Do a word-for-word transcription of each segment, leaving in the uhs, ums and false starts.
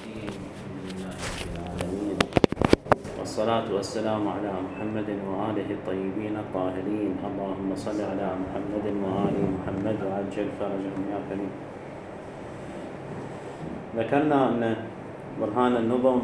الرحيم. الحمد لله رب العالمين، والصلاة والسلام على محمد وآله الطيبين الطاهرين. اللهم صل على محمد وآل محمد وعجل فرجهم يا كريم. ذكرنا أن برهان النظم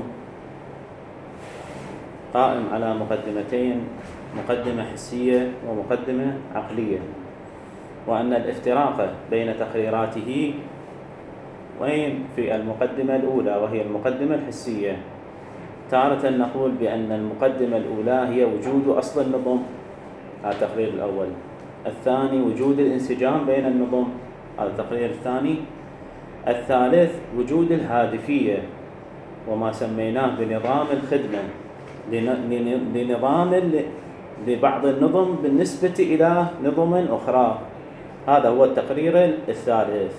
قائم على مقدمتين، مقدمة حسية ومقدمة عقلية، وأن الافتراق بين تقريراته وين في المقدمة الأولى وهي المقدمة الحسية. تارة نقول بأن المقدمة الأولى هي وجود أصل النظم، هذا التقرير الأول. الثاني وجود الانسجام بين النظم، هذا التقرير الثاني. الثالث وجود الهادفية وما سميناه بنظام الخدمة لنظام لبعض النظم بالنسبة إلى نظم أخرى. هذا هو التقرير الثالث.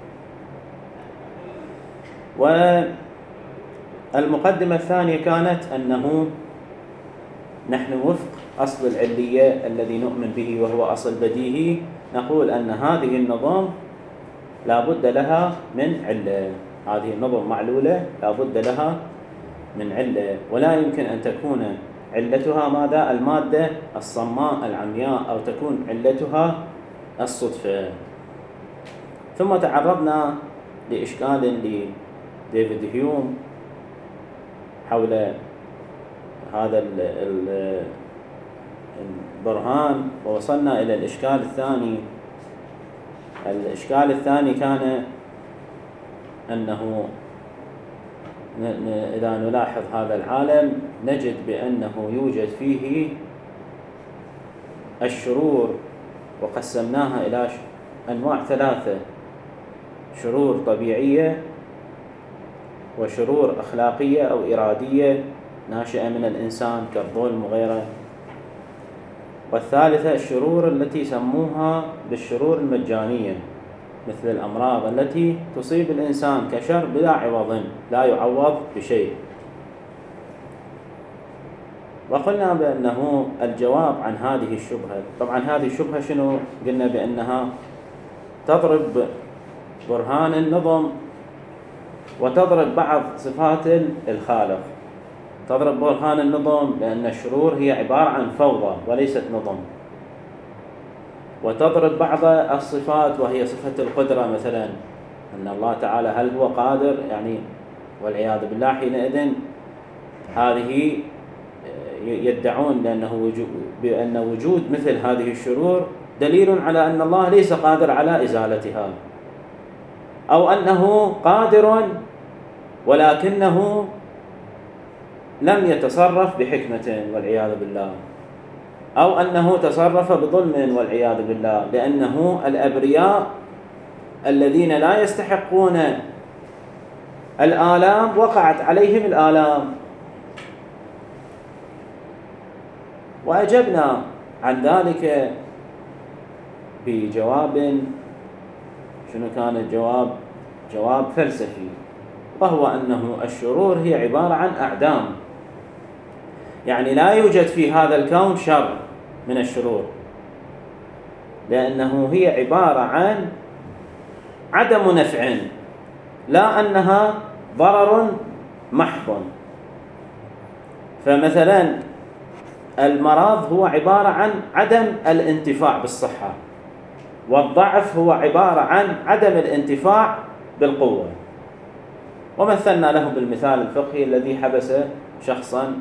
والمقدمة الثانية كانت أنه نحن وفق أصل العلية الذي نؤمن به وهو أصل بديهي، نقول أن هذه النظام لا بد لها من علة. هذه النظم معلولة لا بد لها من علة، ولا يمكن أن تكون علتها ماذا؟ المادة الصماء العمياء، أو تكون علتها الصدفة. ثم تعرضنا لإشكال لديفيد هيوم حول هذا البرهان، ووصلنا إلى الإشكال الثاني. الإشكال الثاني كان أنه إذا نلاحظ هذا العالم نجد بأنه يوجد فيه الشرور، وقسمناها إلى أنواع ثلاثة: شرور طبيعية، وشرور أخلاقية أو إرادية ناشئة من الإنسان كالظلم وغيره، والثالثة الشرور التي سموها بالشرور المجانية، مثل الأمراض التي تصيب الإنسان كشر بلا عوض، لا يعوض بشيء. وقلنا بأنه الجواب عن هذه الشبهة، طبعا هذه الشبهة شنو؟ قلنا بأنها تضرب برهان النظم وتضرب بعض صفات الخالق. تضرب برهان النظم بأن الشرور هي عبارة عن فوضى وليست نظم، وتضرب بعض الصفات وهي صفة القدرة، مثلا أن الله تعالى هل هو قادر، يعني والعياذ بالله حينئذ هذه يدعون لأنه وجود بأن وجود مثل هذه الشرور دليل على أن الله ليس قادر على إزالتها، أو أنه قادر ولكنه لم يتصرف بحكمة والعياذ بالله، أو أنه تصرف بظلم والعياذ بالله، لأنه الأبرياء الذين لا يستحقون الآلام وقعت عليهم الآلام. وأجبنا عن ذلك بجواب، شنو كان الجواب؟ جواب فلسفي، وهو أنه الشرور هي عبارة عن أعدام، يعني لا يوجد في هذا الكون شر من الشرور، لأنه هي عبارة عن عدم نفع، لا أنها ضرر محض. فمثلا المرض هو عبارة عن عدم الانتفاع بالصحة، والضعف هو عبارة عن عدم الانتفاع بالقوة. ومثلنا له بالمثال الفقهي الذي حبس شخصا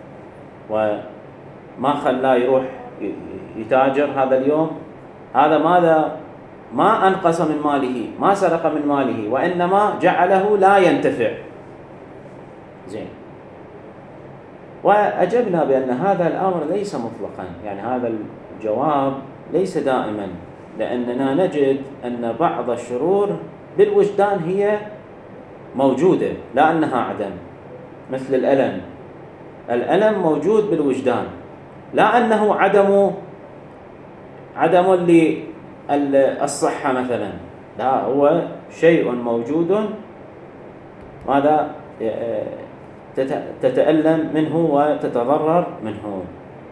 وما خلاه يروح يتاجر هذا اليوم، هذا ماذا؟ ما أنقص من ماله، ما سرق من ماله، وإنما جعله لا ينتفع. زين. وأجبنا بأن هذا الأمر ليس مطلقا، يعني هذا الجواب ليس دائما، لأننا نجد أن بعض الشرور بالوجدان هي موجودة، لا أنها عدم، مثل الألم. الألم موجود بالوجدان، لا أنه عدم عدم للصحة مثلا، لا، هو شيء موجود ماذا تتألم منه وتتضرر منه.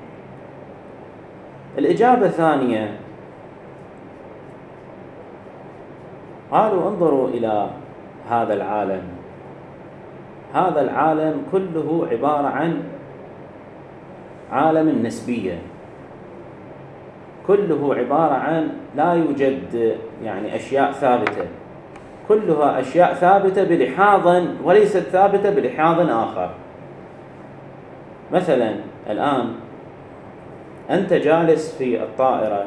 الإجابة الثانية قالوا انظروا إلى هذا العالم، هذا العالم كله عبارة عن عالم نسبية، كله عبارة عن لا يوجد يعني أشياء ثابتة، كلها أشياء ثابتة بلحاظ وليست ثابتة بلحاظ آخر. مثلا الآن أنت جالس في الطائرة،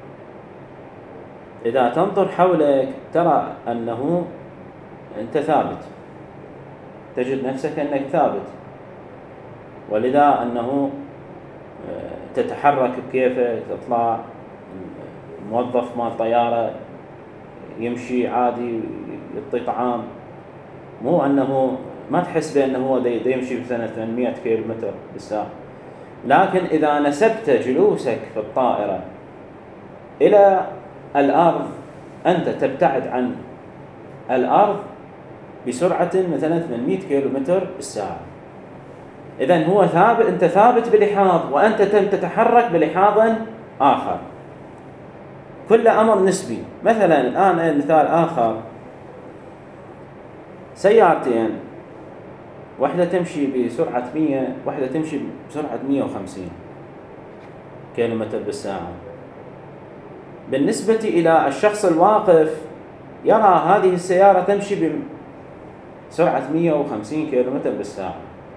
إذا تنظر حولك ترى أنه أنت ثابت، تجد نفسك أنك ثابت، ولذا أنه تتحرك بكيفك، تطلع موظف مال طيارة يمشي عادي يعطي طعام، مو أنه ما تحس بأنه هو دي يمشي بسنة ثمانمائة كيلومتر بالساعة. لكن إذا نسبت جلوسك في الطائرة إلى الأرض، أنت تبتعد عن الأرض بسرعة مثلا ثمانمائة كيلومتر بالساعة. إذن هو ثابت، أنت ثابت بلحاظ وأنت تتحرك بلحاظ آخر، كل أمر نسبي. مثلا الآن مثال آخر، سيارتين، واحدة تمشي بسرعة مئة، واحدة تمشي بسرعة مئة وخمسين كيلومتر بالساعة. بالنسبة إلى الشخص الواقف يرى هذه السيارة تمشي بسرعة مئة وخمسين كيلومتر بالساعة،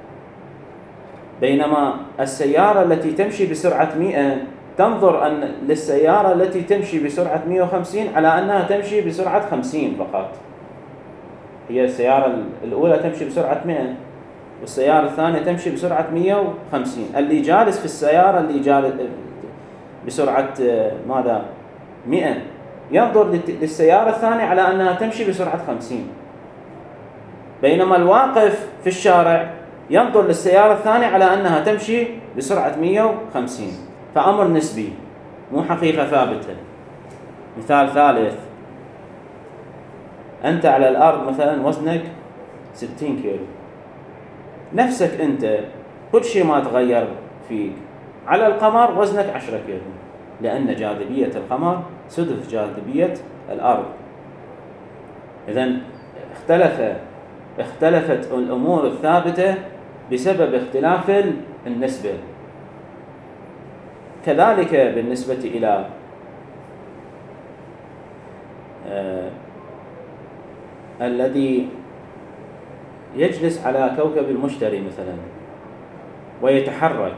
بينما السيارة التي تمشي بسرعة مئة تنظر أن للسيارة التي تمشي بسرعة مئة وخمسين على أنها تمشي بسرعة خمسين فقط. هي السيارة الأولى تمشي بسرعة مئة والسيارة الثانية تمشي بسرعة مئة وخمسين. اللي جالس في السيارة اللي جالس بسرعة ماذا مئة ينظر للسيارة الثانية على أنها تمشي بسرعة خمسين، بينما الواقف في الشارع ينظر للسيارة الثانية على أنها تمشي بسرعة مئة وخمسين. فأمر نسبي مو حقيقة ثابتة. مثال ثالث، أنت على الأرض مثلا وزنك ستين كيلو، نفسك أنت كل شيء ما تغير فيك. على القمر وزنك عشرة كيلو، لأن جاذبية القمر سدس جاذبية الأرض. إذن اختلف اختلفت الأمور الثابتة بسبب اختلاف النسبة. كذلك بالنسبة إلى آه الذي يجلس على كوكب المشتري مثلا ويتحرك،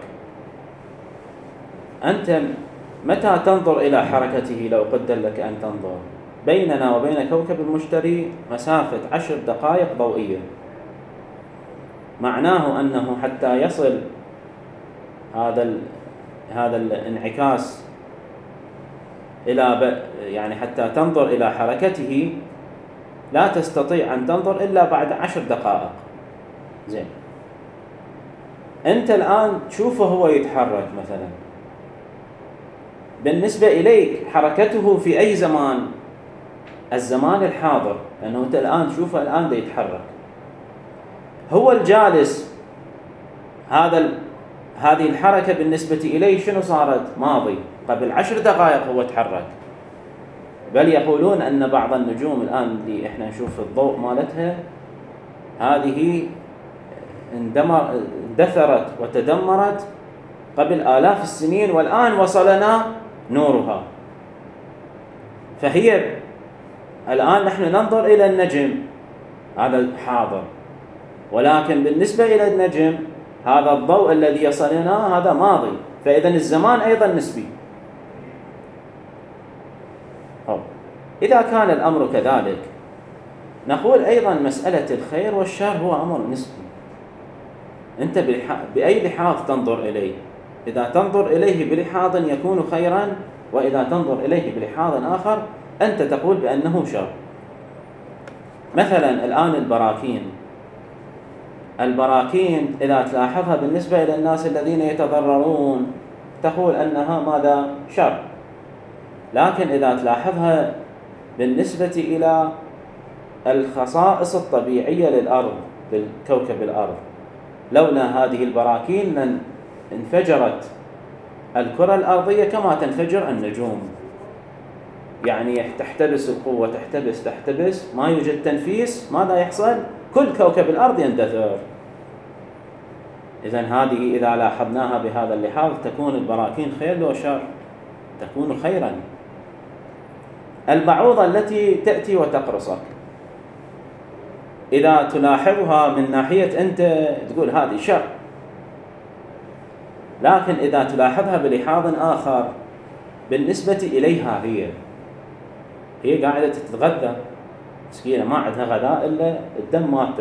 أنت متى تنظر إلى حركته؟ لو قدر لك أن تنظر، بيننا وبين كوكب المشتري مسافة عشر دقائق ضوئية، معناه أنه حتى يصل هذا هذا الانعكاس إلى يعني حتى تنظر إلى حركته لا تستطيع أن تنظر إلا بعد عشر دقائق. زين، أنت الآن تشوفه هو يتحرك مثلا، بالنسبة إليك حركته في أي زمان؟ الزمان الحاضر، لأنه أنت الآن تشوفه الآن ده يتحرك. هو الجالس هذا ال... هذه الحركة بالنسبة إليه شنو صارت؟ ماضي، قبل عشر دقائق هو تحرك. بل يقولون أن بعض النجوم الآن اللي إحنا نشوف الضوء مالتها هذه اندمر اندثرت وتدمرت قبل آلاف السنين، والآن وصلنا نورها. فهي الآن نحن ننظر إلى النجم هذا حاضر، ولكن بالنسبة إلى النجم هذا الضوء الذي يصلنا هذا ماضي. فإذا الزمان أيضا نسبي. إذا كان الأمر كذلك نقول أيضا مسألة الخير والشر هو أمر نسبي. أنت بأي لحاظ تنظر إليه؟ إذا تنظر إليه بلحاظ يكون خيرا، وإذا تنظر إليه بلحاظ آخر أنت تقول بأنه شر. مثلا الآن البراكين البراكين إذا تلاحظها بالنسبة إلى الناس الذين يتضررون تقول أنها ماذا؟ شر. لكن إذا تلاحظها بالنسبة إلى الخصائص الطبيعية للأرض، للكوكب الأرض، لولا هذه البراكين لن انفجرت الكرة الأرضية كما تنفجر النجوم. يعني تحتبس القوة، تحتبس تحتبس ما يوجد تنفيس، ماذا يحصل؟ كل كوكب الأرض يندثر. إذن هذه إذا لاحظناها بهذا اللحاظ تكون البراكين خير لو شر؟ تكون خيرا. البعوضة التي تأتي وتقرصك إذا تلاحظها من ناحية أنت تقول هذه شر، لكن إذا تلاحظها بلحاظ آخر بالنسبة إليها هي هي قاعدة تتغذى مسكينة، ما عندها غذاء إلا الدم مالتك.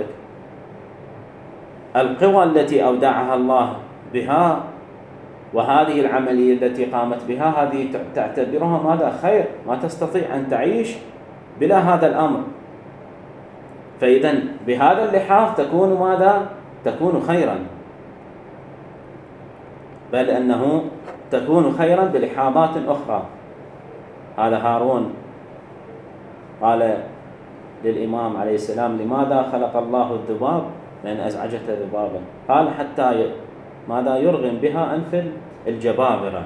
القوى التي أودعها الله بها وهذه العملية التي قامت بها هذه تعتبرها ماذا؟ خير، ما تستطيع أن تعيش بلا هذا الأمر. فإذا بهذا اللحاظ تكون ماذا؟ تكون خيرا، بل أنه تكون خيرا بلحاظات أخرى. هذا هارون قال للإمام عليه السلام لماذا خلق الله الذباب؟ لأن أزعجته ذبابا. قال حتى ماذا؟ يرغم بها أنف الجبابرة.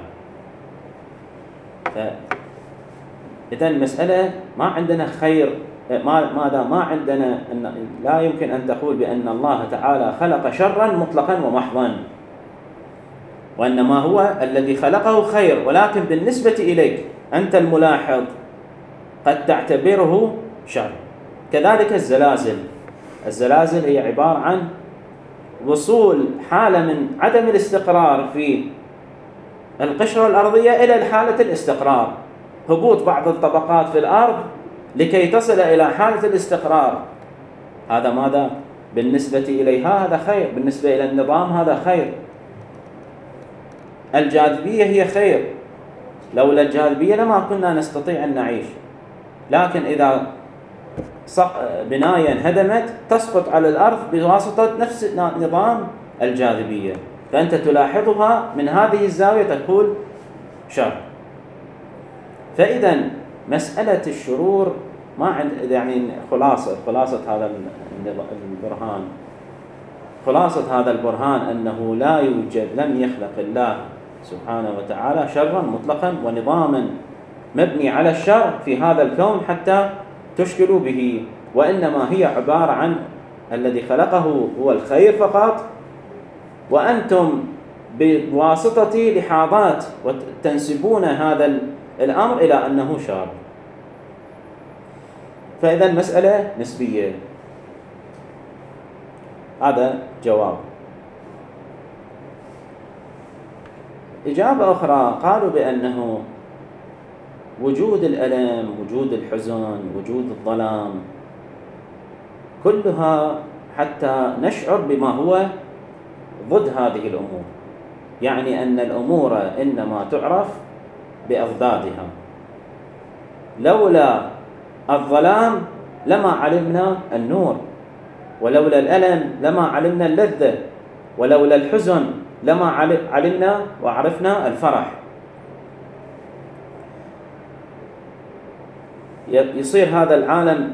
إذا المسألة ما عندنا خير، ماذا؟ ما عندنا أن لا يمكن أن تقول بأن الله تعالى خلق شرا مطلقا ومحضا، وإنما هو الذي خلقه خير، ولكن بالنسبة إليك أنت الملاحظ قد تعتبره شر. كذلك الزلازل، الزلازل هي عبارة عن وصول حالة من عدم الاستقرار في القشرة الأرضية إلى حالة الاستقرار، هبوط بعض الطبقات في الأرض لكي تصل إلى حالة الاستقرار. هذا ماذا؟ بالنسبة إليها هذا خير، بالنسبة إلى النظام هذا خير. الجاذبية هي خير، لولا الجاذبية لما كنا نستطيع أن نعيش. لكن إذا بناية انهدمت تسقط على الأرض بواسطة نفس نظام الجاذبية، فأنت تلاحظها من هذه الزاوية تقول شر. فإذا مسألة الشرور ما عند يعني خلاصة خلاصة هذا البرهان خلاصة هذا البرهان أنه لا يوجد، لم يخلق الله سبحانه وتعالى شرا مطلقا ونظاما مبني على الشر في هذا الكون حتى تشكلوا به، وإنما هي عبارة عن الذي خلقه هو الخير فقط، وأنتم بواسطة لحاظات وتنسبون هذا الأمر إلى أنه شر. فإذا المسألة نسبية. هذا جواب. إجابة أخرى قالوا بأنه وجود الألم، وجود الحزن، وجود الظلام، كلها حتى نشعر بما هو ضد هذه الأمور، يعني أن الأمور إنما تعرف بأضدادها. لولا الظلام لما علمنا النور، ولولا الألم لما علمنا اللذة، ولولا الحزن لما علمنا وعرفنا الفرح. يصير هذا العالم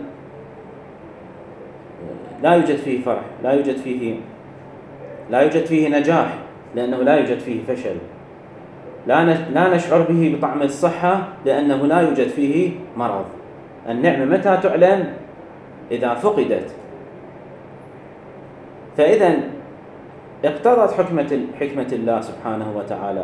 لا يوجد فيه فرح، لا يوجد فيه لا يوجد فيه نجاح، لأنه لا يوجد فيه فشل. لا لا نشعر به بطعم الصحة لأنه لا يوجد فيه مرض. النعمة متى تعلن؟ إذا فقدت. فإذا اقتضت حكمة حكمة الله سبحانه وتعالى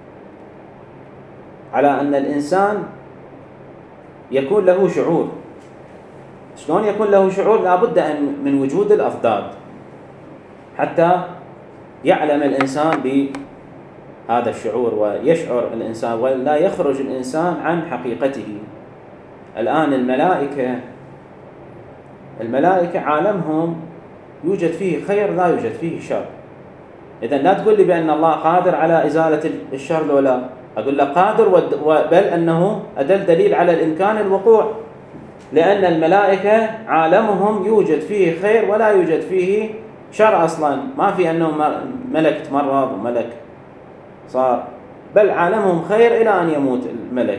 على أن الإنسان يكون له شعور. شلون يكون له شعور؟ لابد أن من وجود الأضداد حتى يعلم الإنسان بهذا الشعور ويشعر الإنسان ولا يخرج الإنسان عن حقيقته. الآن الملائكة الملائكة عالمهم يوجد فيه خير لا يوجد فيه شر. إذن لا تقول لي بأن الله قادر على إزالة الشر ولا، أقول لك قادر، بل أنه أدل دليل على الإمكان الوقوع، لأن الملائكة عالمهم يوجد فيه خير ولا يوجد فيه شر أصلا. ما في أنه ملك تمرض وملك صار، بل عالمهم خير إلى أن يموت الملك.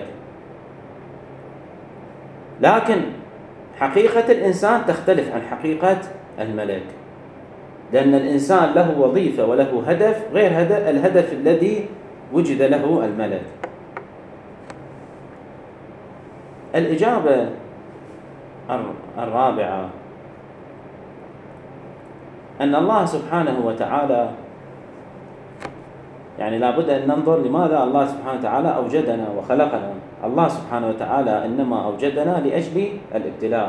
لكن حقيقة الإنسان تختلف عن حقيقة الملك، لأن الإنسان له وظيفة وله هدف غير هدف الهدف الذي وجد له الملك. الإجابة الرابعة أن الله سبحانه وتعالى يعني لابد أن ننظر لماذا الله سبحانه وتعالى أوجدنا وخلقنا. الله سبحانه وتعالى إنما أوجدنا لأجل الابتلاء.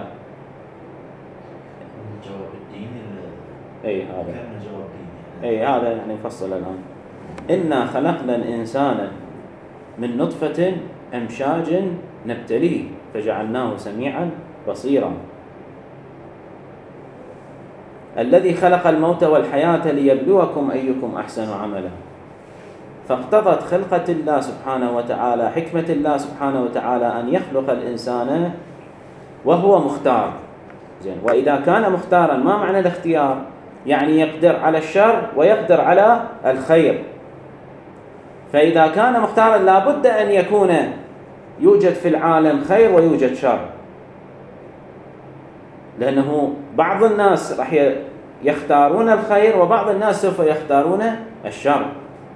جواب الدين. أي هذا. كان جواب الدين. أي هذا يعني نفصل الآن. إنا خلقنا الإنسان من نطفة أمشاج نبتليه فجعلناه سميعا بصيرا. الذي خلق الموت والحياة ليبلوكم أيكم أحسن عملا. فاقتضت خلقة الله سبحانه وتعالى، حكمة الله سبحانه وتعالى أن يخلق الإنسان وهو مختار. زين، وإذا كان مختارا ما معنى الاختيار؟ يعني يقدر على الشر ويقدر على الخير. فإذا كان مختارا لابد أن يكون يوجد في العالم خير ويوجد شر، لأنه بعض الناس راح يختارون الخير وبعض الناس سوف يختارون الشر.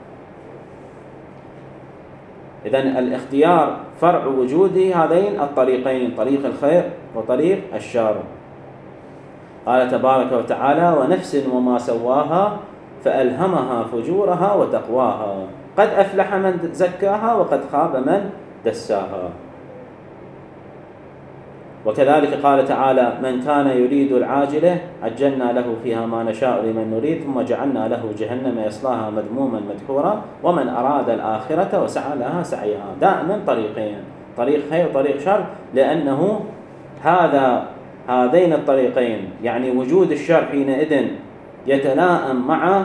إذن الاختيار فرع وجود هذين الطريقين، طريق الخير وطريق الشر. قال تبارك وتعالى: ونفس وما سواها فألهمها فجورها وتقواها قد أفلح من زكاها وقد خاب من دساها. وكذلك قال تعالى: من كان يريد العاجلة عجلنا له فيها ما نشاء لمن نريد ثم جعلنا له جهنم يصلاها مذموما مدحورا ومن أراد الآخرة وسعى لها سعيها. دائما طريقين، طريق خير وطريق شر، لأنه هذا هذين الطريقين يعني وجود الشر حينئذ يتلائم مع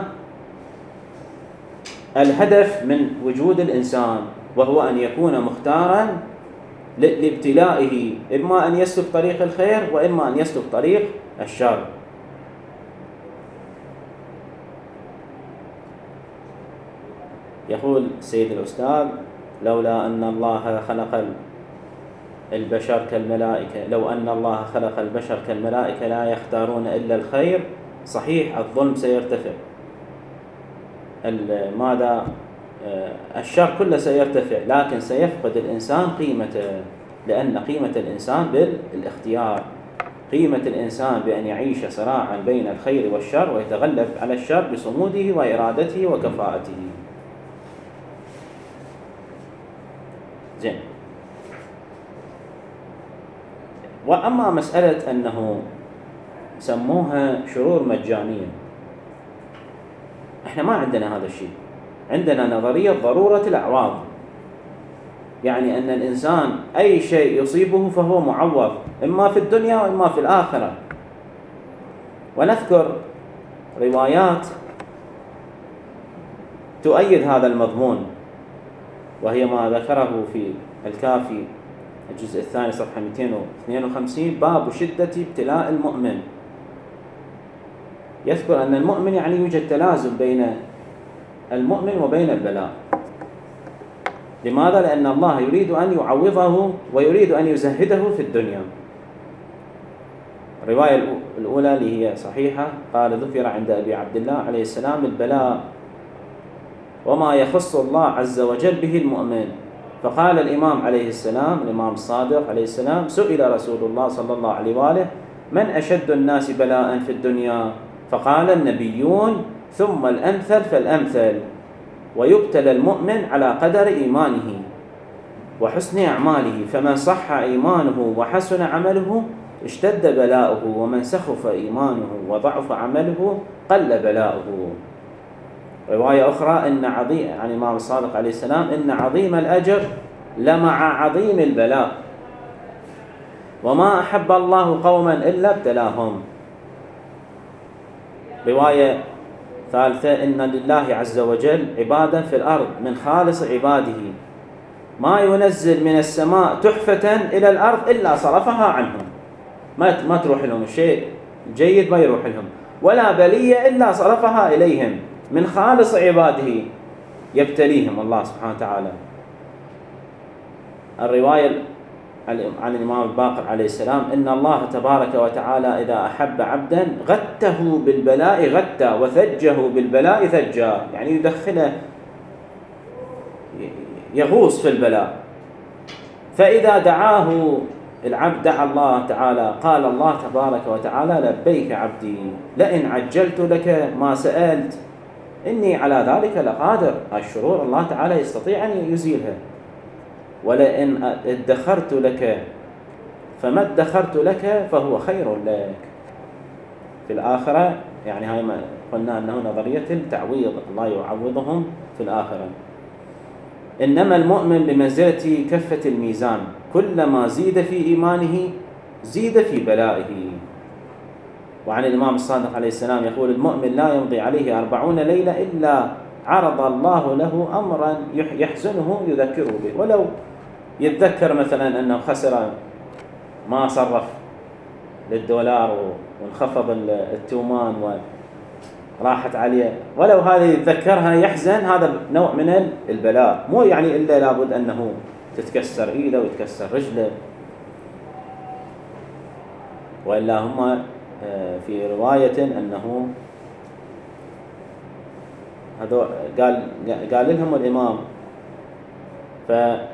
الهدف من وجود الإنسان، وهو أن يكون مختارا لابتلائه، إما أن يسلك طريق الخير وإما أن يسلك طريق الشر. يقول سيد الأستاذ: لولا أن الله خلق البشر كالملائكة لو أن الله خلق البشر كالملائكة لا يختارون إلا الخير. صحيح الظلم سيرتفع، ماذا الشر كله سيرتفع، لكن سيفقد الإنسان قيمته، لأن قيمة الإنسان بالاختيار، قيمة الإنسان بأن يعيش صراعا بين الخير والشر ويتغلب على الشر بصموده وإرادته وكفاءته. زين. وأما مسألة أنه سموها شرور مجانية، احنا ما عندنا هذا الشيء. عندنا نظرية ضرورة الأعواض، يعني أن الإنسان أي شيء يصيبه فهو معوض، إما في الدنيا وإما في الآخرة. ونذكر روايات تؤيد هذا المضمون، وهي ما ذكره في الكافي الجزء الثاني صفحة مئتين واثنين وخمسين: باب شدة ابتلاء المؤمن. يذكر أن المؤمن يعني يوجد تلازم بين المؤمن وبين البلاء. لماذا؟ لأن الله يريد أن يعوضه ويريد أن يزهده في الدنيا. الرواية الأولى اللي هي صحيحة قال: ذكر عند أبي عبد الله عليه السلام البلاء وما يخص الله عز وجل به المؤمن. فقال الإمام عليه السلام، الإمام الصادق عليه السلام: سئل رسول الله صلى الله عليه وآله: من أشد الناس بلاء في الدنيا؟ فقال: النبيون ثم الأمثل فالأمثل، ويبتلى المؤمن على قدر إيمانه وحسن أعماله، فمن صح إيمانه وحسن عمله اشتد بلاؤه، ومن سخف إيمانه وضعف عمله قل بلاؤه. رواية أخرى: إن عظيم، عن الإمام الصادق عليه السلام: إن عظيم الأجر لمع عظيم البلاء، وما أحب الله قوما إلا ابتلاهم. رواية ثالثة: إن لله عز وجل عبادا في الأرض من خالص عباده ما ينزل من السماء تحفة إلى الأرض إلا صرفها عنهم. ما ما تروح لهم الشيء جيد، ما يروح لهم، ولا بلية إلا صرفها إليهم، من خالص عباده يبتليهم الله سبحانه وتعالى. الرواية عن الإمام الباقر عليه السلام: إن الله تبارك وتعالى إذا أحب عبدا غته بالبلاء غتا وثجه بالبلاء ثجا، يعني يدخله يغوص في البلاء. فإذا دعاه العبد دعا الله تعالى، قال الله تبارك وتعالى: لبيك عبدي لئن عجلت لك ما سألت إني على ذلك لقادر. الشرور الله تعالى يستطيع أن يزيلها. ولئن ادخرت لك فما ادخرت لك فهو خير لك في الآخرة. يعني هاي ما قلنا أنه نظرية التعويض، الله يعوضهم في الآخرة. إنما المؤمن بمنزلة كفة الميزان، كلما زيد في إيمانه زيد في بلائه. وعن الإمام الصادق عليه السلام يقول: المؤمن لا يمضي عليه أربعون ليلة إلا عرض الله له أمرا يحزنه يذكره به. ولو يتذكر مثلا أنه خسر، ما صرف للدولار وانخفض التومان وراحت عليه، ولو هذا يتذكرها يحزن، هذا نوع من البلاء. مو يعني إلا لابد أنه تتكسر إيده ويتكسر رجله. وإلا هم في رواية أنه قال قال لهم الإمام، ف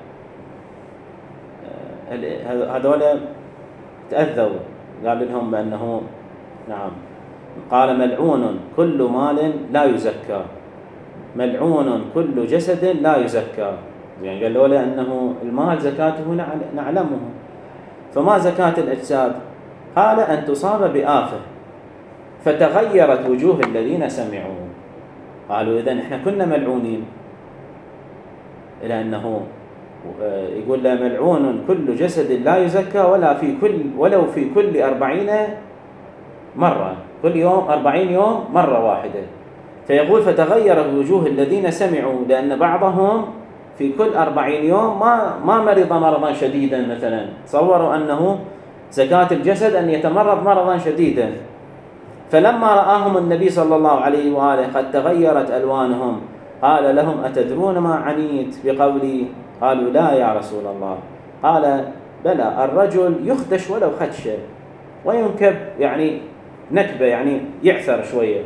هذول تأذوا، قال لهم بأنه نعم، قال: ملعون كل مال لا يزكى، ملعون كل جسد لا يزكى. يعني قالوا له أنه المال زكاته نعلمه، فما زكاة الأجساد؟ قال: أن تصاب بآفة فتغيرت وجوه الذين سمعوا. قالوا: إذن إحنا كنا ملعونين، إلى أنه يقول له: ملعون كل جسد لا يزكى ولا في كل ولو في كل أربعين مرة، كل يوم أربعين يوم مرة واحدة. فيقول: فتغيرت وجوه الذين سمعوا، لأن بعضهم في كل أربعين يوم ما ما مرض مرضا شديدا مثلا، تصوروا أنه زكاة الجسد أن يتمرض مرضا شديدا. فلما رآهم النبي صلى الله عليه وآله قد تغيرت ألوانهم قال لهم: أتدرون ما عنيت بقولي؟ قالوا: لا يا رسول الله. قال: بلى، الرجل يخدش ولو خدشة، وينكب يعني نكبة، يعني يعثر شوية،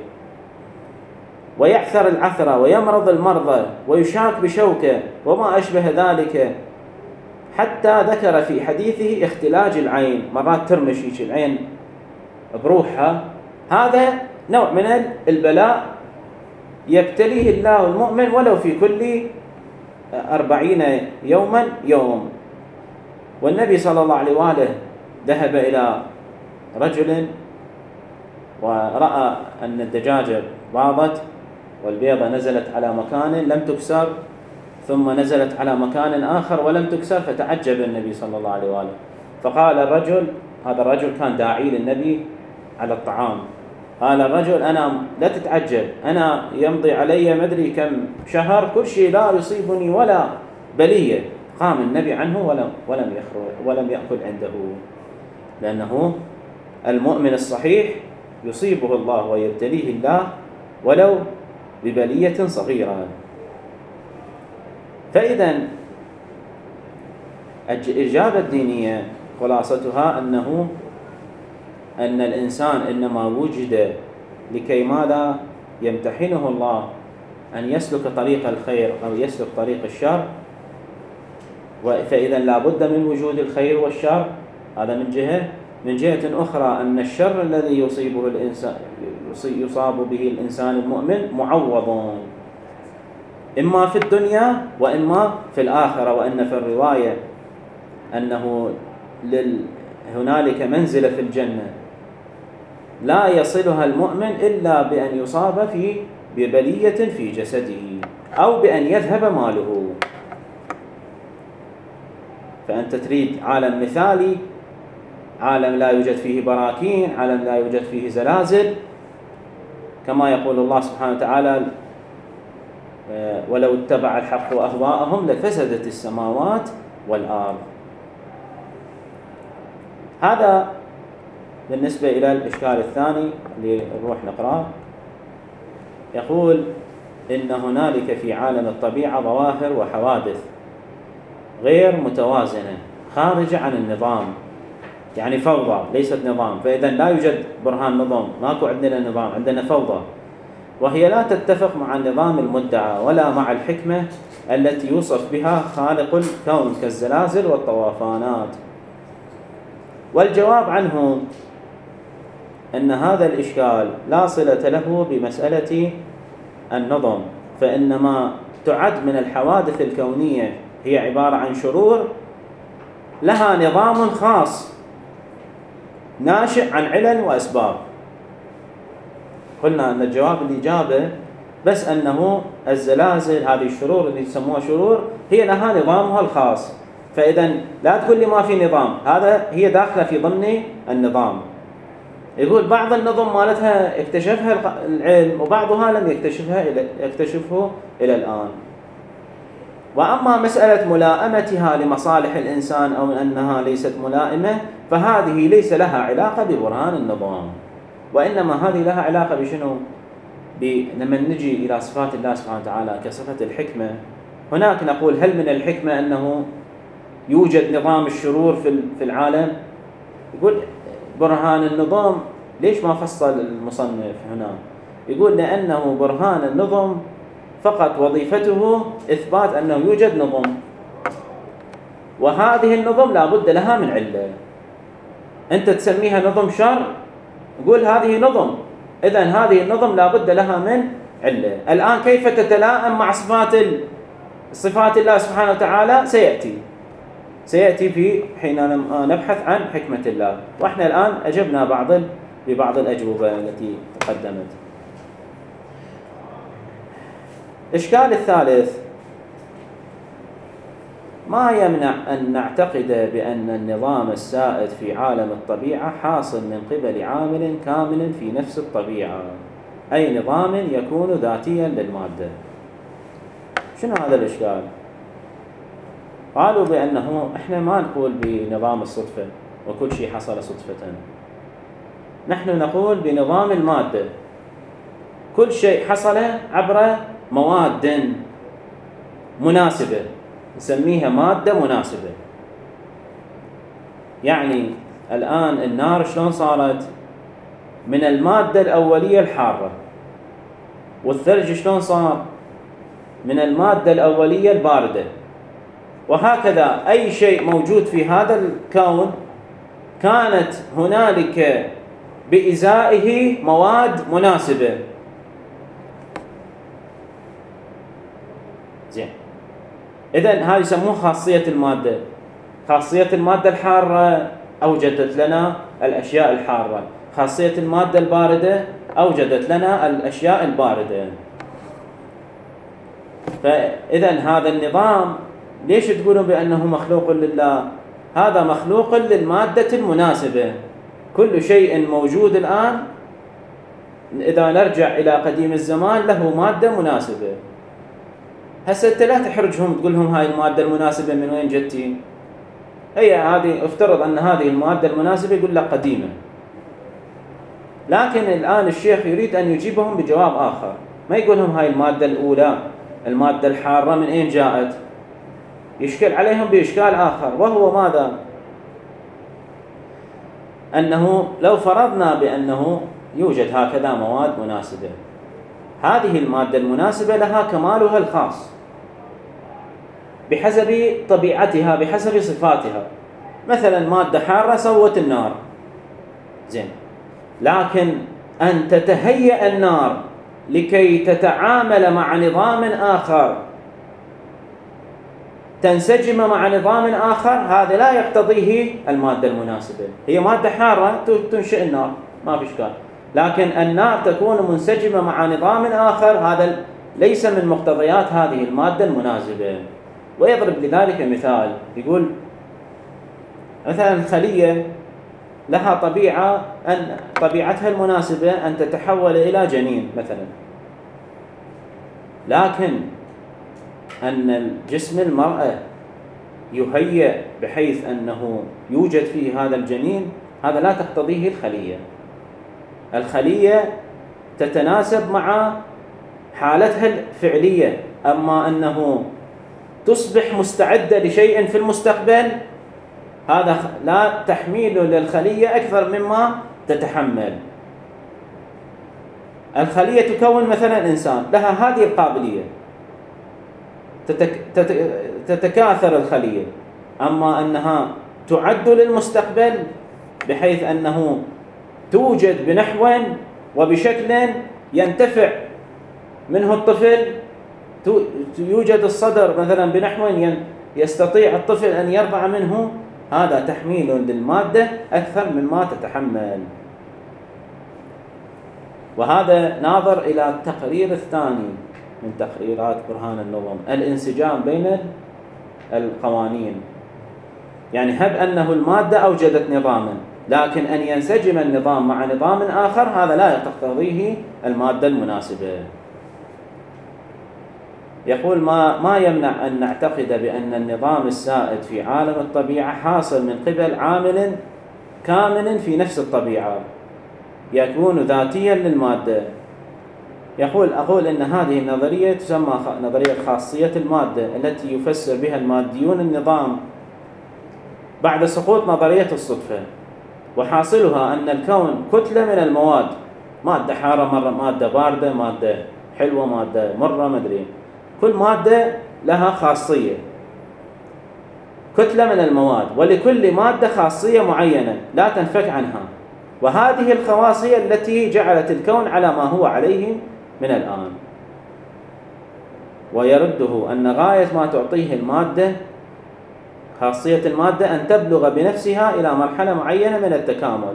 ويعثر العثرة، ويمرض المرضى، ويشاك بشوكة وما أشبه ذلك، حتى ذكر في حديثه اختلاج العين، مرات ترمش العين بروحها. هذا نوع من البلاء يبتليه الله المؤمن ولو في كل أربعين يوما يوم. والنبي صلى الله عليه وآله ذهب إلى رجل ورأى أن الدجاجة باضت والبيضة نزلت على مكان لم تكسر، ثم نزلت على مكان آخر ولم تكسر، فتعجب النبي صلى الله عليه وآله. فقال الرجل، هذا الرجل كان داعي للنبي على الطعام، قال الرجل: أنا لا تتعجب، أنا يمضي علي مدري كم شهر كل شيء لا يصيبني ولا بلية. قام النبي عنه ولم ولم يخرج ولم يأكل عنده، لأنه المؤمن الصحيح يصيبه الله ويبتليه الله ولو ببلية صغيرة. فإذا الإجابة الدينية خلاصتها أنه أن الإنسان إنما وجد لكي ماذا؟ يمتحنه الله أن يسلك طريق الخير أو يسلك طريق الشر. فإذا لا بد من وجود الخير والشر، هذا من جهة. من جهة أخرى أن الشر الذي يصيبه الإنسان يصاب به الإنسان المؤمن معوض، إما في الدنيا وإما في الآخرة. وأن في الرواية أنه لل هنالك منزلة في الجنة لا يصلها المؤمن إلا بأن يصاب في ببلية في جسده أو بأن يذهب ماله. فأنت تريد عالم مثالي، عالم لا يوجد فيه براكين، عالم لا يوجد فيه زلازل، كما يقول الله سبحانه وتعالى: ولو اتبع الحق أهواءهم لفسدت السماوات والأرض. هذا بالنسبة إلى الإشكال الثاني اللي نروح نقرأه. يقول: إن هنالك في عالم الطبيعة ظواهر وحوادث غير متوازنة خارجة عن النظام، يعني فوضى ليست نظام. فإذا لا يوجد برهان نظام، ماكو عندنا نظام، عندنا فوضى، وهي لا تتفق مع النظام المدعى ولا مع الحكمة التي يوصف بها خالق الكون كالزلازل والطوفانات. والجواب عنه أن هذا الإشكال لا صلة له بمسألة النظم، فإنما تعد من الحوادث الكونية هي عبارة عن شرور لها نظام خاص ناشئ عن علل وأسباب. قلنا أن الجواب الإجابة بس أنه الزلازل هذه الشرور اللي يسموها شرور هي لها نظامها الخاص، فإذا لا تقول لي ما في نظام، هذا هي داخلة في ضمن النظام. يقول بعض النظم مالتها اكتشفها العلم وبعضها لم يكتشفها إلى يكتشفه إلى الآن. وأما مسألة ملائمتها لمصالح الإنسان أو أنها ليست ملائمة فهذه ليس لها علاقة ببرهان النظام، وإنما هذه لها علاقة بشنو؟ لما نجي إلى صفات الله سبحانه وتعالى كصفة الحكمة، هناك نقول هل من الحكمة أنه يوجد نظام الشرور في العالم؟ يقول برهان النظام. ليش ما فصل المصنف هنا؟ يقول لأنه برهان النظم فقط وظيفته إثبات أنه يوجد نظم، وهذه النظم لا بد لها من علة. أنت تسميها نظم شر، يقول هذه نظم، إذن هذه النظم لا بد لها من علة. الآن كيف تتلائم مع صفات صفات الله سبحانه وتعالى سيأتي سيأتي في حين نبحث عن حكمة الله، وإحنا الآن أجبنا بعض ببعض الأجوبة التي تقدمت. الإشكال الثالث: ما يمنع أن نعتقد بأن النظام السائد في عالم الطبيعة حاصل من قبل عامل كامل في نفس الطبيعة، أي نظام يكون ذاتيا للمادة. شنو هذا الإشكال؟ قالوا بأنه إحنا ما نقول بنظام الصدفة وكل شيء حصل صدفة، نحن نقول بنظام المادة، كل شيء حصل عبر مواد مناسبة نسميها مادة مناسبة. يعني الآن النار شلون صارت؟ من المادة الأولية الحارة، والثلج شلون صار؟ من المادة الأولية الباردة، وهكذا أي شيء موجود في هذا الكون كانت هنالك بإزائه مواد مناسبة. زين، إذن هذه يسموه خاصية المادة. خاصية المادة الحارة أوجدت لنا الأشياء الحارة، خاصية المادة الباردة أوجدت لنا الأشياء الباردة. فإذن هذا النظام ليش تقولوا بأنه مخلوق لله؟ هذا مخلوق للمادة المناسبة. كل شيء موجود الآن إذا نرجع إلى قديم الزمان له مادة مناسبة. هسه أنت لا تحرجهم تقول لهم هاي المادة المناسبة من وين جتي؟ هي هذه افترض أن هذه المادة المناسبة يقول لك قديمة، لكن الآن الشيخ يريد أن يجيبهم بجواب آخر، ما يقول لهم هاي المادة الأولى المادة الحارة من أين جاءت؟ يشكل عليهم بإشكال آخر، وهو ماذا؟ أنه لو فرضنا بأنه يوجد هكذا مواد مناسبة، هذه المادة المناسبة لها كمالها الخاص بحسب طبيعتها بحسب صفاتها. مثلا مادة حارة سوت النار، زين، لكن أن تتهيأ النار لكي تتعامل مع نظام آخر تنسجم مع نظام آخر، هذا لا يقتضيه المادة المناسبة. هي مادة حارة تنشئ النار ما في إشكال، لكن النار تكون منسجمة مع نظام آخر، هذا ليس من مقتضيات هذه المادة المناسبة. ويضرب لذلك مثال، يقول مثلا الخلية لها طبيعة أن طبيعتها المناسبة أن تتحول إلى جنين مثلا، لكن أن الجسم المرأة يهيأ بحيث أنه يوجد فيه هذا الجنين، هذا لا تقتضيه الخلية. الخلية تتناسب مع حالتها الفعلية، أما أنه تصبح مستعدة لشيء في المستقبل هذا لا تحميل للخلية أكثر مما تتحمل. الخلية تكون مثلا إنسان لها هذه القابلية، تتك... تتكاثر الخلية، أما أنها تعد للمستقبل بحيث أنه توجد بنحو وبشكل ينتفع منه الطفل، يوجد الصدر مثلا بنحو يستطيع الطفل أن يرضع منه، هذا تحميل للمادة أكثر مما تتحمل. وهذا ناظر إلى التقرير الثاني من تقريرات برهان النظم، الانسجام بين القوانين. يعني هب أنه المادة أوجدت نظاما، لكن أن ينسجم النظام مع نظام آخر هذا لا تقتضيه المادة المناسبة. يقول ما ما يمنع أن نعتقد بأن النظام السائد في عالم الطبيعة حاصل من قبل عامل كامن في نفس الطبيعة يكون ذاتيا للمادة. يقول أقول أن هذه النظرية تسمى نظرية خاصية المادة، التي يفسر بها الماديون النظام بعد سقوط نظرية الصدفة، وحاصلها أن الكون كتلة من المواد، مادة حارة، مرة مادة باردة، مادة حلوة، مادة مرة، مدري، كل مادة لها خاصية، كتلة من المواد، ولكل مادة خاصية معينة لا تنفك عنها، وهذه الخواص هي التي جعلت الكون على ما هو عليه من الآن. ويرده أن غاية ما تعطيه المادة، خاصية المادة، أن تبلغ بنفسها إلى مرحلة معينة من التكامل.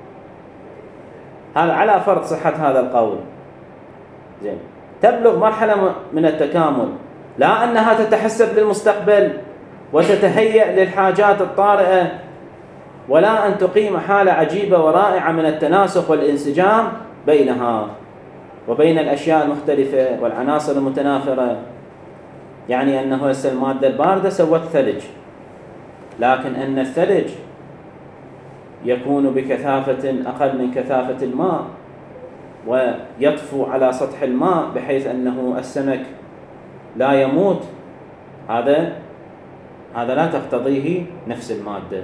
هذا على فرض صحة هذا القول. زين، تبلغ مرحلة من التكامل، لا أنها تتحسب للمستقبل وتتهيأ للحاجات الطارئة، ولا أن تقيم حالة عجيبة ورائعة من التناسق والانسجام بينها وبين الأشياء المختلفة والعناصر المتنافرة. يعني أنه هسه المادة الباردة سوت ثلج، لكن أن الثلج يكون بكثافة أقل من كثافة الماء ويطفو على سطح الماء بحيث أنه السمك لا يموت، هذا هذا لا تقتضيه نفس المادة.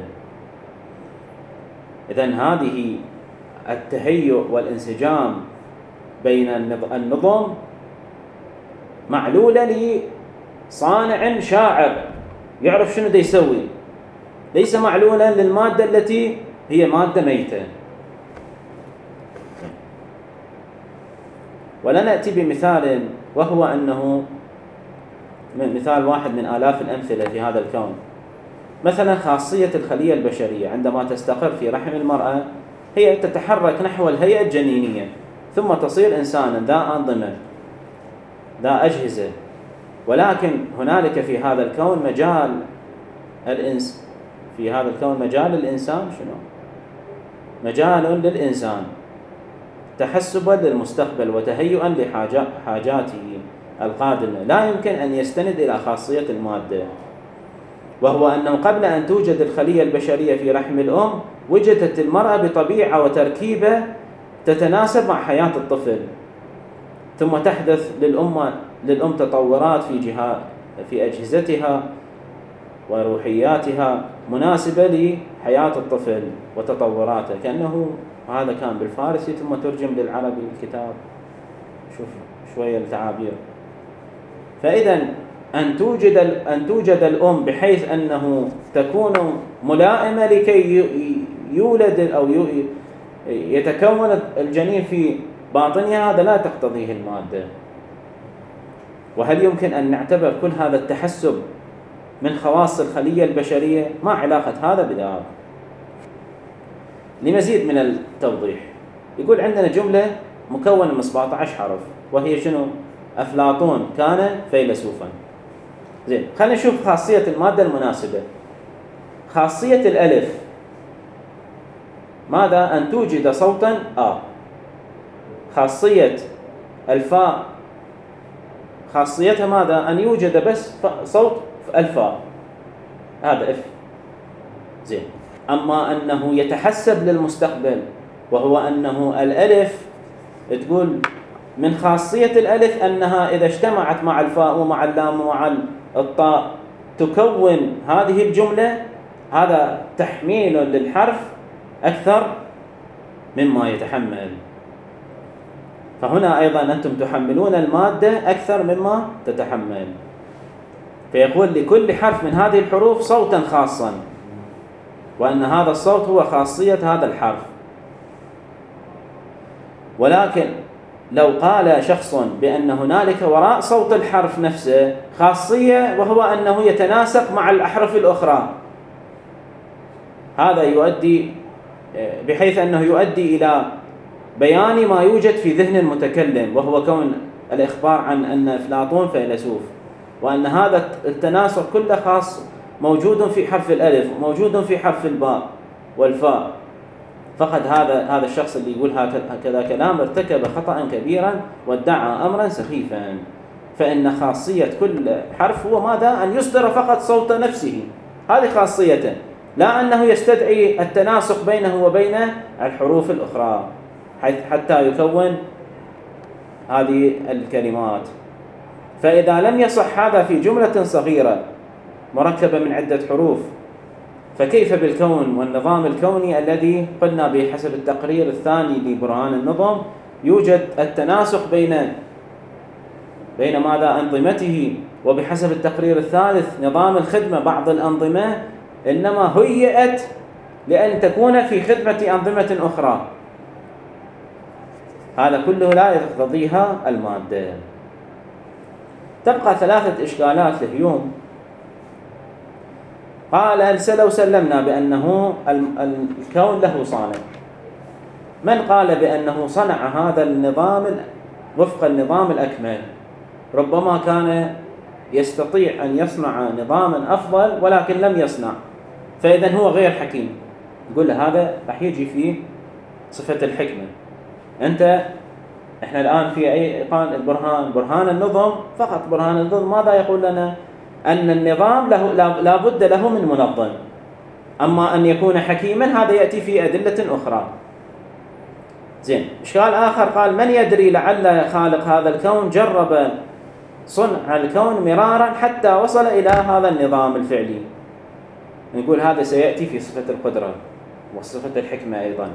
إذن هذه التهيؤ والانسجام بين النظم معلولة لصانع شاعر يعرف شنو دا يسوي، ليس معلولا للمادة التي هي مادة ميتة. ولا نأتي بمثال، وهو أنه مثال واحد من آلاف الأمثلة في هذا الكون. مثلا خاصية الخلية البشرية عندما تستقر في رحم المرأة هي تتحرك نحو الهيئة الجنينية، ثم تصير إنسانا ذا أنظمة ذا أجهزة. ولكن هنالك في هذا الكون مجال الإنس في هذا الكون مجال الإنسان شنو؟ مجال للإنسان تحسبا للمستقبل وتهيئا لحاجاته القادمة، لا يمكن أن يستند إلى خاصية المادة. وهو أنه قبل أن توجد الخلية البشرية في رحم الأم وجدت المرأة بطبيعة وتركيبة تتناسب مع حياة الطفل، ثم تحدث للأم للأم تطورات في جهة في أجهزتها وروحياتها مناسبة لحياة الطفل وتطوراته، كأنه هذا كان بالفارسي ثم ترجم للعربي الكتاب. شوف شوية التعابير. فإذا أن توجد أن توجد الأم بحيث أنه تكون ملائمة لكي يولد أو يتكون الجنين في باطنها، هذا لا تقتضيه المادة. وهل يمكن أن نعتبر كل هذا التحسب من خواص الخلية البشرية؟ ما علاقة هذا بذاك؟ لمزيد من التوضيح يقول عندنا جملة مكونة من سبعة عشر حرف، وهي شنو؟ أفلاطون كان فيلسوفا. زين، خلينا نشوف خاصية المادة المناسبة. خاصية الألف ماذا؟ أن توجد صوتا آ. خاصية الفاء خاصيتها ماذا؟ أن يوجد بس صوت الفاء، هذا اف. زين، أما أنه يتحسب للمستقبل، وهو أنه الألف تقول من خاصية الألف أنها إذا اجتمعت مع الفاء ومع اللام ومع الطاء تكون هذه الجملة، هذا تحميل للحرف أكثر مما يتحمل. فهنا أيضا أنتم تحملون المادة أكثر مما تتحمل. فيقول لكل حرف من هذه الحروف صوتا خاصا، وأن هذا الصوت هو خاصية هذا الحرف. ولكن لو قال شخص بأن هنالك وراء صوت الحرف نفسه خاصية، وهو أنه يتناسق مع الأحرف الأخرى، هذا يؤدي بحيث أنه يؤدي إلى بيان ما يوجد في ذهن المتكلم، وهو كون الإخبار عن أن أفلاطون فيلسوف، وأن هذا التناسق كله خاص موجود في حرف الألف وموجود في حرف الباء والفاء. فقد هذا هذا الشخص اللي يقول هكذا كلام ارتكب خطأ كبيرا وادعى أمرا سخيفا، فإن خاصية كل حرف هو ماذا؟ أن يصدر فقط صوت نفسه، هذه خاصيته، لا أنه يستدعي التناسق بينه وبين الحروف الأخرى حتى يكون هذه الكلمات. فإذا لم يصح هذا في جملة صغيرة مركبة من عدة حروف، فكيف بالكون والنظام الكوني الذي قلنا بحسب التقرير الثاني لبرهان النظم يوجد التناسق بين بين ماذا؟ أنظمته. وبحسب التقرير الثالث نظام الخدمة، بعض الأنظمة إنما هيئت لأن تكون في خدمة أنظمة أخرى، هذا كله لا يقتضيها المادة. تبقى ثلاثة إشكالات لهيوم. قال لو سلمنا بأنه الكون له صانع، من قال بأنه صنع هذا النظام وفق النظام الأكمل؟ ربما كان يستطيع أن يصنع نظاما أفضل ولكن لم يصنع، فإذا هو غير حكيم. نقول له هذا رح يجي في صفة الحكمة. أنت إحنا الآن في أي البرهان برهان النظم فقط. برهان النظم ماذا يقول لنا؟ أن النظام له لا بد له من منظم، أما أن يكون حكيما هذا يأتي في أدلة أخرى. زين. إشكال آخر قال من يدري لعل خالق هذا الكون جرب صنع الكون مرارا حتى وصل إلى هذا النظام الفعلي. نقول هذا سيأتي في صفة القدرة وصفة الحكمة أيضا.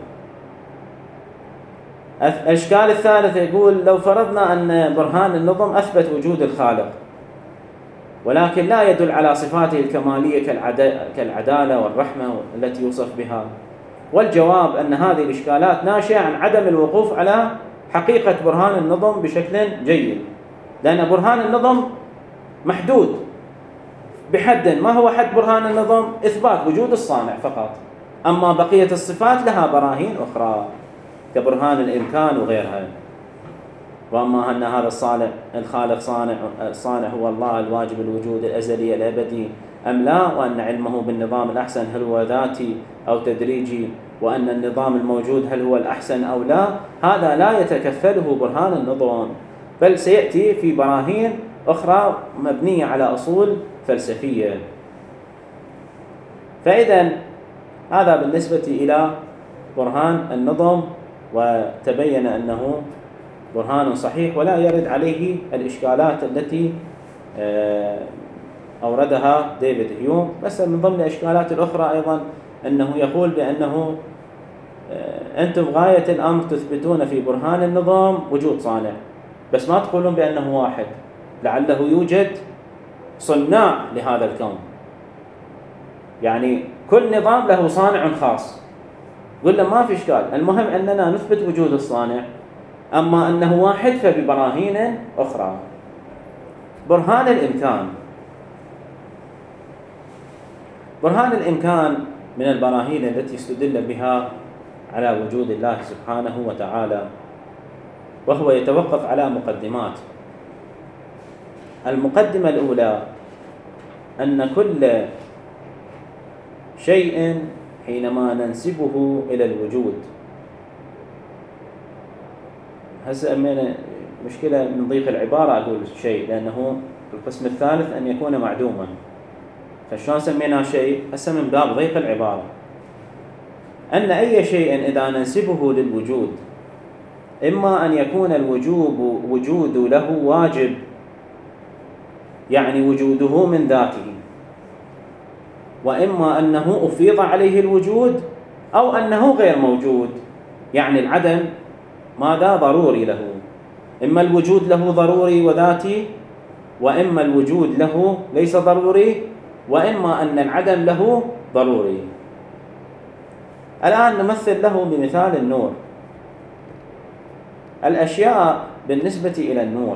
الإشكال الثالث يقول لو فرضنا أن برهان النظم أثبت وجود الخالق ولكن لا يدل على صفاته الكمالية كالعدالة والرحمة التي يوصف بها، والجواب أن هذه الإشكالات ناشئة عن عدم الوقوف على حقيقة برهان النظم بشكل جيد، لأن برهان النظم محدود بحد. ما هو حد برهان النظم؟ إثبات وجود الصانع فقط، أما بقية الصفات لها براهين أخرى كبرهان الإمكان وغيرها. وأما أن هذا الصالح الخالق صانع الصانع هو الله الواجب الوجود الأزلي الأبدي أم لا، وأن علمه بالنظام الأحسن هل هو ذاتي أو تدريجي، وأن النظام الموجود هل هو الأحسن أو لا، هذا لا يتكفله برهان النظم، بل سيأتي في براهين أخرى مبنية على أصول فلسفية. فإذا هذا بالنسبة إلى برهان النظم، وتبين أنه برهان صحيح ولا يرد عليه الإشكالات التي أوردها ديفيد هيوم. بس من ضمن الإشكالات الأخرى أيضا أنه يقول بأنه أنتم غاية الأمر تثبتون في برهان النظام وجود صانع، بس ما تقولون بأنه واحد، لعله يوجد صناع لهذا الكون، يعني كل نظام له صانع خاص. قلنا ما في إشكال، المهم أننا نثبت وجود الصانع، أما أنه واحد فببراهين أخرى. برهان الإمكان. برهان الإمكان من البراهين التي استدل بها على وجود الله سبحانه وتعالى، وهو يتوقف على مقدمات. المقدمة الأولى أن كل شيء حينما ننسبه إلى الوجود، هسه أمينا مشكلة من ضيق العبارة أقول شيء، لأنه القسم الثالث أن يكون معدوما، فشلون سمينا شيء؟ هسه من باب ضيق العبارة أن أي شيء إذا ننسبه للوجود إما أن يكون الوجوب وجود له واجب، يعني وجوده من ذاته، وإما أنه أفيض عليه الوجود، أو أنه غير موجود، يعني العدم ماذا؟ ضروري له. إما الوجود له ضروري وذاتي، وإما الوجود له ليس ضروري، وإما أن العدم له ضروري. الآن نمثل له بمثال النور. الأشياء بالنسبة إلى النور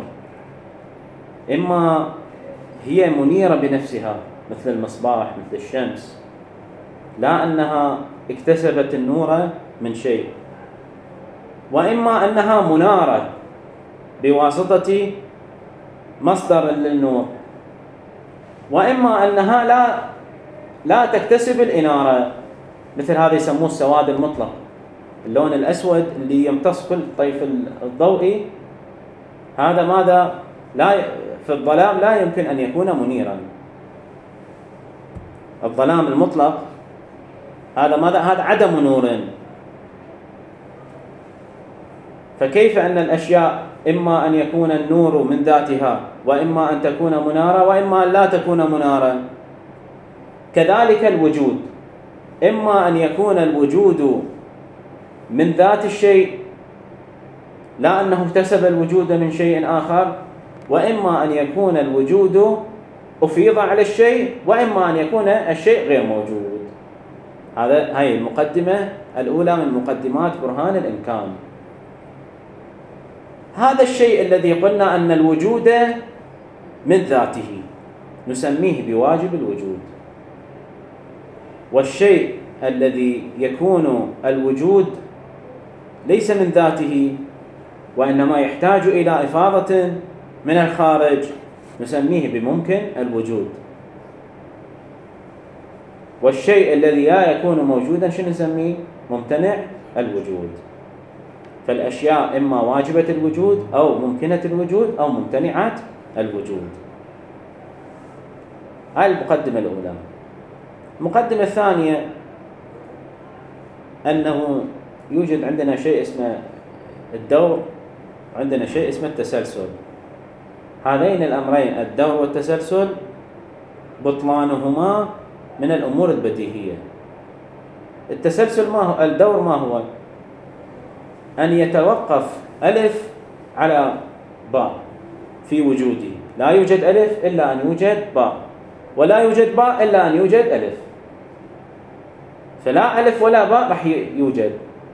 إما هي منيرة بنفسها مثل المصباح مثل الشمس، لا أنها اكتسبت النور من شيء، وإما أنها منارة بواسطة مصدر للنور، وإما أنها لا لا تكتسب الإنارة، مثل هذا يسموه السواد المطلق، اللون الأسود اللي يمتص كل طيف الضوئي، هذا ماذا لا في الظلام لا يمكن أن يكون منيرا. الظلام المطلق هذا ماذا هذا عدم نور. فكيف أن الأشياء إما أن يكون النور من ذاتها، وإما أن تكون منارة، وإما أن لا تكون منارة. كذلك الوجود، إما أن يكون الوجود من ذات الشيء لا أنه اكتسب الوجود من شيء آخر، وإما أن يكون الوجود أفيض على الشيء، وإما أن يكون الشيء غير موجود. هذا هي المقدمة الأولى من مقدمات برهان الإمكان. هذا الشيء الذي قلنا أن الوجود من ذاته نسميه بواجب الوجود، والشيء الذي يكون الوجود ليس من ذاته وإنما يحتاج إلى إفاضة من الخارج نسميه بممكن الوجود. والشيء الذي لا يكون موجودا شنو نسميه؟ ممتنع الوجود. فالأشياء إما واجبة الوجود أو ممكنة الوجود أو ممتنعة الوجود. هاي المقدمة الأولى. المقدمة الثانية أنه يوجد عندنا شيء اسمه الدور، وعندنا شيء اسمه التسلسل. هذين الأمرين الدور والتسلسل بطلانهما من الأمور البديهية. التسلسل ما هو؟ الدور ما هو؟ أن يتوقف ألف على باء في وجودي، لا يوجد ألف إلا أن يوجد باء، ولا يوجد باء إلا أن يوجد ألف، فلا ألف ولا باء راح يوجد.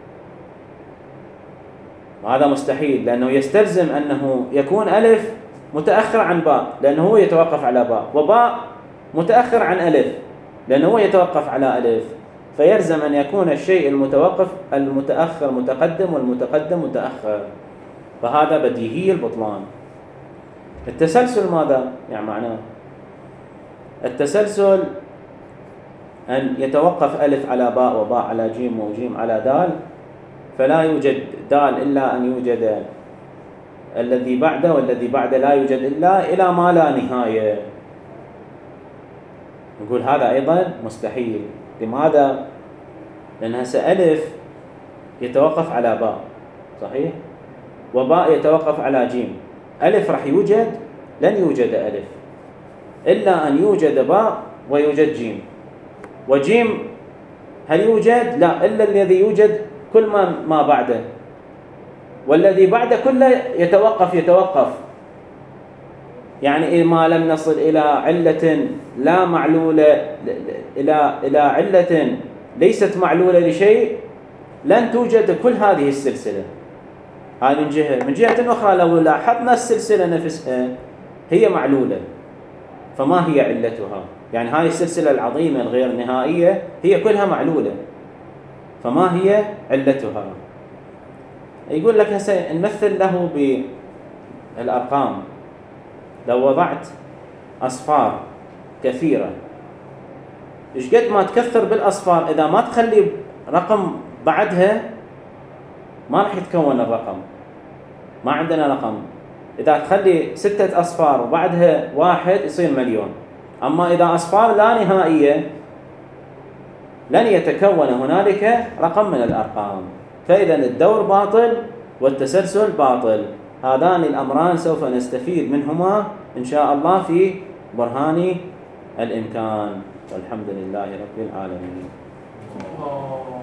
وهذا مستحيل، لأنه يستلزم أنه يكون ألف متأخر عن باء لأنه هو يتوقف على باء، وباء متأخر عن ألف لأنه هو يتوقف على ألف، فيلزم أن يكون الشيء المتوقف المتأخر متقدم والمتقدم متأخر، فهذا بديهي البطلان. التسلسل ماذا يعني معناه؟ التسلسل أن يتوقف ألف على باء وباء على جيم وجيم على دال، فلا يوجد دال إلا أن يوجد الذي بعده، والذي بعده لا يوجد إلا إلى ما لا نهاية. نقول هذا أيضا مستحيل. لماذا؟ لأن هسه ألف يتوقف على باء صحيح، وباء يتوقف على جيم. ألف راح يوجد؟ لن يوجد ألف إلا أن يوجد باء ويوجد جيم، وجيم هل يوجد؟ لا، إلا الذي يوجد كل ما ما بعده، والذي بعده كله يتوقف يتوقف يعني إذا ما لم نصل إلى علة لا معلولة إلى إلى علة ليست معلولة لشيء لن توجد كل هذه السلسلة. هذه من جهة. من جهة أخرى لو لاحظنا السلسلة نفسها هي معلولة، فما هي علتها؟ يعني هذه السلسلة العظيمة الغير نهائية هي كلها معلولة، فما هي علتها؟ يقول لك هسه نمثل له بالأرقام. لو وضعت أصفار كثيرة، إيش قد ما تكثر بالأصفار إذا ما تخلي رقم بعدها ما راح يتكون الرقم. ما عندنا رقم. إذا تخلي ستة أصفار وبعدها واحد يصير مليون. أما إذا أصفار لا نهائية لن يتكون هنالك رقم من الأرقام. فإذا الدور باطل والتسلسل باطل. هذان الأمران سوف نستفيد منهما إن شاء الله في برهان الإمكان. والحمد لله رب العالمين.